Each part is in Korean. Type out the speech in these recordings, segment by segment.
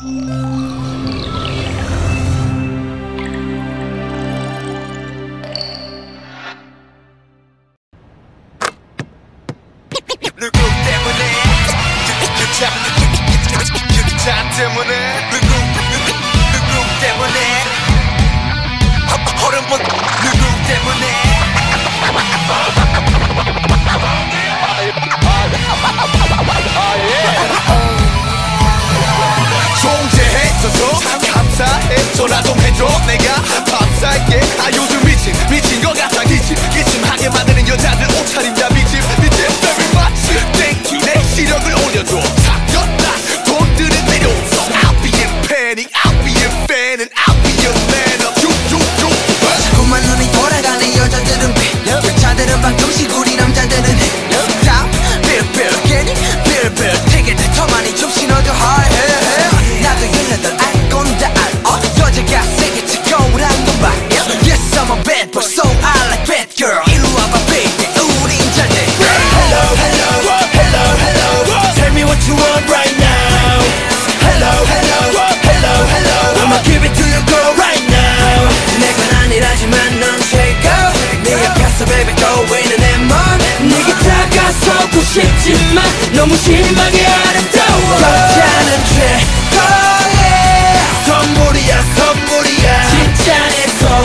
누구 때문에 자 때문에 누구 때문에 호르몬 누구 때문에 존재해줘서 참 감사해. 전화 좀 해줘 내가 밥살게. 아 요즘 미친 것 같아. 기침하게 만드는 여자들 옷차림 다 미침 baby 마치 땡큐 내 시력을 올려줘. 사겼다 돈들은 필요 없어. I'll be in panic, I'll be in fan and I'll be your man up. 자꾸만 눈이 돌아가는 여자들은 여자들은 방정식 우리 남자들은 Stop, 빌빌 괜히 빌빌 되게 더 많이 좀 신어줘 hard. 나도 얘네들 알 건 다 알아. 여자가 세게 치고란 건 봐. Yes I'm a bad boy so I like bad girl. 이리 와봐 baby 우린 잘 돼. Hello hello hello hello Tell me what you want right now. Hello hello hello hello I'ma give it to you girl right now. 내 건 아니라지만 넌 최고. 네 앞에서 baby 떠오르는 내 맘. 네게 다가서고 싶지만 너무 심하게 아름다워. 여자는 최고의 선물이야 선물이야. 진짜 내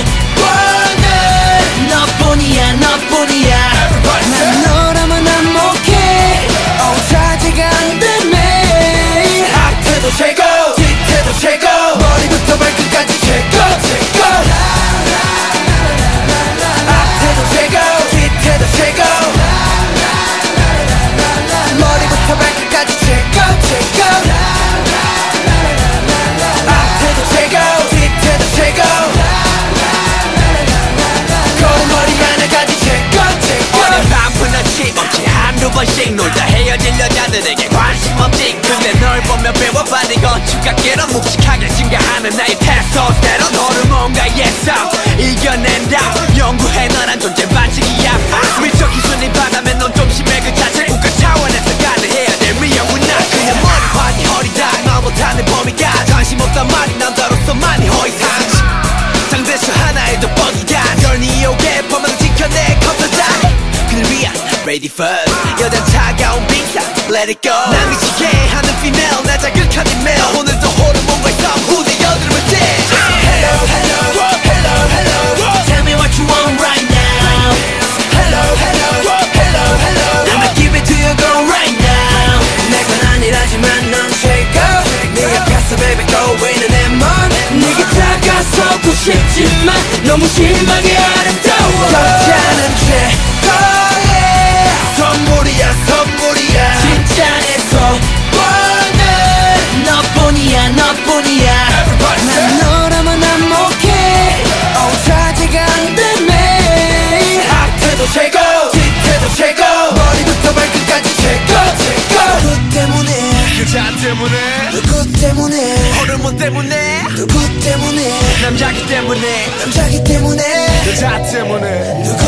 소원은 너뿐이야 너뿐이야. 난 너라면 행복해. 자제가 안 되네. 앞에도 최고 뒤태도 최고 머리부터 발끝까지 최고 최고. 앞에도 최고 뒤태도 최고 머리부터 발끝까지 최고 최고. 앞에도 최고 뒤태도 최고 걸음걸이 하나까지 최고 최고. 오늘 밤은 어찌없지 한두 번씩 놀다 헤어질 여자들에게 관심 없지. 근데 널 보면 배워받은 건축학계로 묵직하게 증가하는 나의 테스토스테론 호르몬과 예상 이겨낸다. 연구해 너란 존재 반칙이야. 미적 기준이 바다면 넌 좀 심해. 그 자체 국가 차원에서 가능해야 될 미역은 나. 그냥 머리판이 허리다 말 못하는 범위가 관심 없단 말이 남자로서 많이 허위상. 장대수 하나에 더 뻑이가 널 니오게 범한을 지켜내 컴퓨터 그를 위한 ready first. 여잔 차가운 빙상 let it go. 난 미치게 하는 female 나 자극한 email. 오늘도 호르몬과 싸움 후대 여드름을 떼. Hello hello hello hello Tell me what you want right now. Hello hello hello hello I'ma give it to you girl right now. 내 건 아니라지만 넌 최고. 네 앞에서 baby 떠오르는 내 맘. 네게 다가서고 싶지만 너무 심하게 아름다워. 여자는 최고의 선물이야 선물이야. 진짜 내 소원은 너뿐이야 너뿐이야. 난 너라면 행복해. 자제가 안 되네. 앞에도 최고 뒤태도 최고 머리부터 발끝까지 최고 최고. 누구 때문에 여자 때문에 누구 때문에 호르몬 때문에 누구 때문에 남자기 때문에 남자기 때문에 여자 때문에 누구